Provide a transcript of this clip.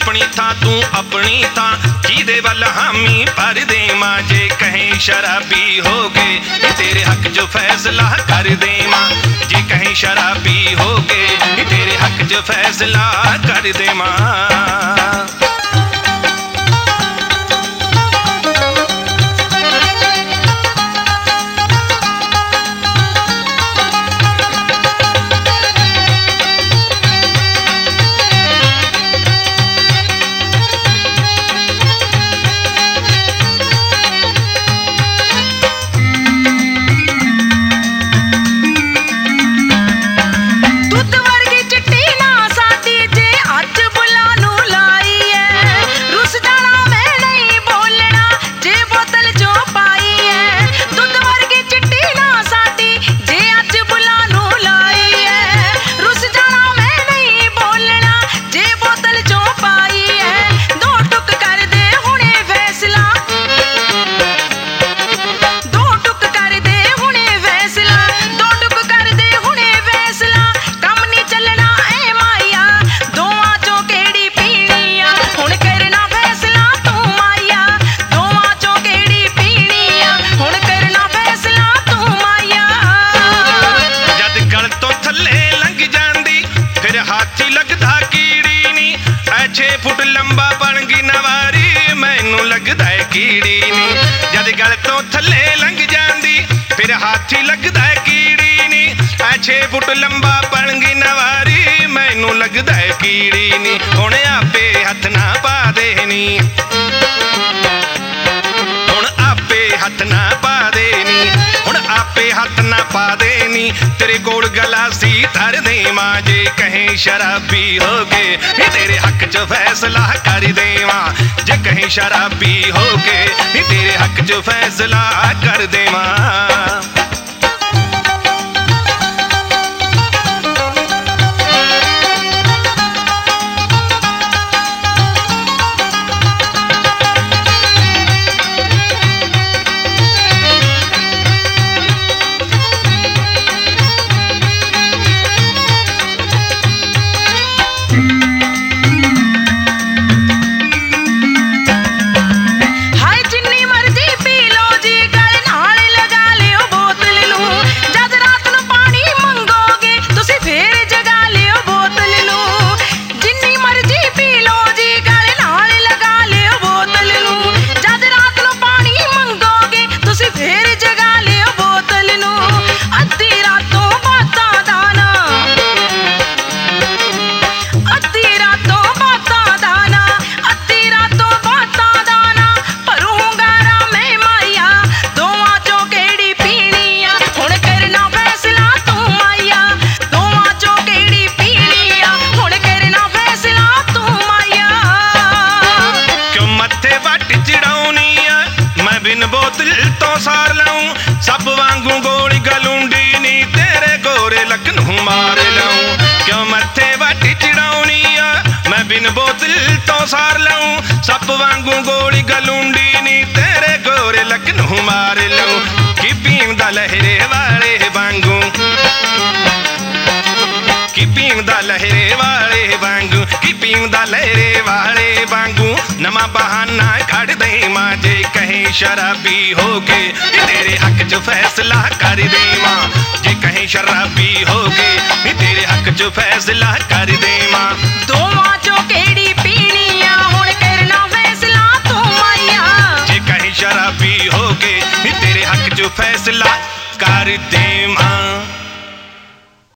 अपनी थां तू अपनी थां किदे वल हामी भर देवां जे कहीं शराबी हो गए तेरे हक जो फैसला कर देवां जे कहीं शराबी हो गए तेरे हक जो फैसला कर देवां। जद गल तो थले लंघ जांदी फिर हाथी लगदा है कीड़ी नी 6 फुट लंबा पणगी नवारी मैनू लगदा है कीड़ी नी हुण आपे हथ ना पा देनी हुण आपे हथ ना पा देनी हुण आपे हथ ना पा देनी तेरे कोल गलासी धर देवां जे कहीं शराबी हो गए तेरे हक च फैसला कर देवां जे कहीं शराबी हो गए तेरे हक च फैसला कर देवां। सार लाऊं सब वांगू गोली गलूंडी नी तेरे गोरे लक नूं मार लाऊं क्यों मत्थे वाटी चिड़ाउनी आ मैं बिन बोतल तो सार लाऊं सब वांगू गोली गलूंडी नी तेरे गोरे लक नूं मार लाऊं कि पींदा लहरे वाले वांगू कि पींदा लहरे वाले वांगू कि पींदा लहरे वाले वांगू नमा बहाना कढ़ दे मां जे कहीं शराबी हो गए तेरे हक च फैसला कर देवां जे कहीं शराबी हो गए तेरे हक च फैसला कर देवां। दोवां चों केड़ी पीनी आ हुण करना फैसला तू माया जे कहीं शराबी हो गए तेरे हक च फैसला कर देवां।